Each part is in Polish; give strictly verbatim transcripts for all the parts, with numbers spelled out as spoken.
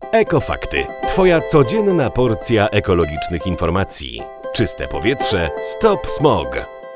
Ekofakty. Twoja codzienna porcja ekologicznych informacji. Czyste powietrze, stop smog.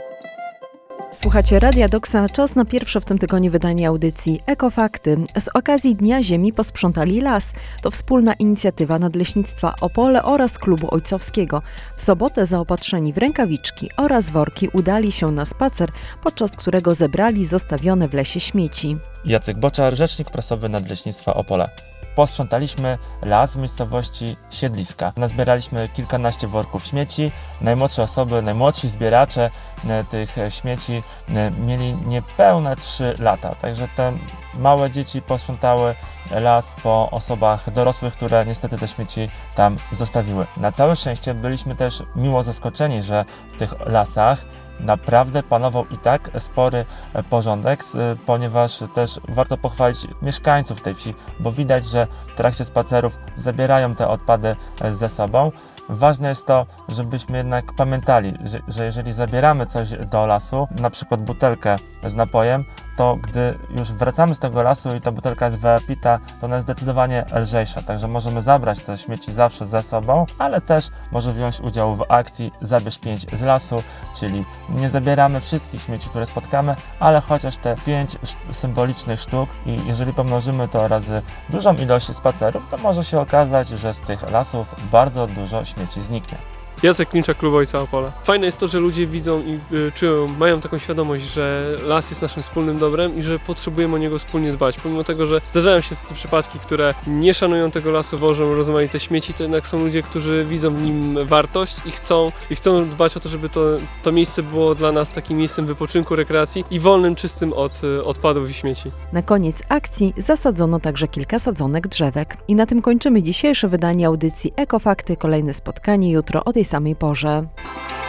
Słuchacie Radia Doksa, czas na pierwsze w tym tygodniu wydanie audycji Ekofakty. Z okazji Dnia Ziemi posprzątali las. To wspólna inicjatywa Nadleśnictwa Opole oraz Klubu Ojcowskiego. W sobotę zaopatrzeni w rękawiczki oraz worki udali się na spacer, podczas którego zebrali zostawione w lesie śmieci. Jacek Boczar, rzecznik prasowy Nadleśnictwa Opole. Posprzątaliśmy las w miejscowości Siedliska. Nazbieraliśmy kilkanaście worków śmieci. Najmłodsze osoby, najmłodsi zbieracze tych śmieci mieli niespełna trzy lata. Także te małe dzieci posprzątały las po osobach dorosłych, które niestety te śmieci tam zostawiły. Na całe szczęście byliśmy też miło zaskoczeni, że w tych lasach naprawdę panował i tak spory porządek, ponieważ też warto pochwalić mieszkańców tej wsi, bo widać, że w trakcie spacerów zabierają te odpady ze sobą. Ważne jest to, żebyśmy jednak pamiętali, że, że jeżeli zabieramy coś do lasu, na przykład butelkę z napojem, to gdy już wracamy z tego lasu i ta butelka jest wypita, to ona jest zdecydowanie lżejsza. Także możemy zabrać te śmieci zawsze ze sobą, ale też może wziąć udział w akcji Zabierz pięć z lasu, czyli nie zabieramy wszystkich śmieci, które spotkamy, ale chociaż te pięć symbolicznych sztuk i jeżeli pomnożymy to razy dużą ilość spacerów, to może się okazać, że z tych lasów bardzo dużo śmieci zniknie. Jacek Klimczak, Klub Ojca Opole. Fajne jest to, że ludzie widzą i y, czują, mają taką świadomość, że las jest naszym wspólnym dobrem i że potrzebujemy o niego wspólnie dbać. Pomimo tego, że zdarzają się te przypadki, które nie szanują tego lasu, wożą rozmaite śmieci, to jednak są ludzie, którzy widzą w nim wartość i chcą, i chcą dbać o to, żeby to, to miejsce było dla nas takim miejscem wypoczynku, rekreacji i wolnym, czystym od y, odpadów i śmieci. Na koniec akcji zasadzono także kilka sadzonek drzewek. I na tym kończymy dzisiejsze wydanie audycji Ekofakty. Kolejne spotkanie jutro o tej samej porze.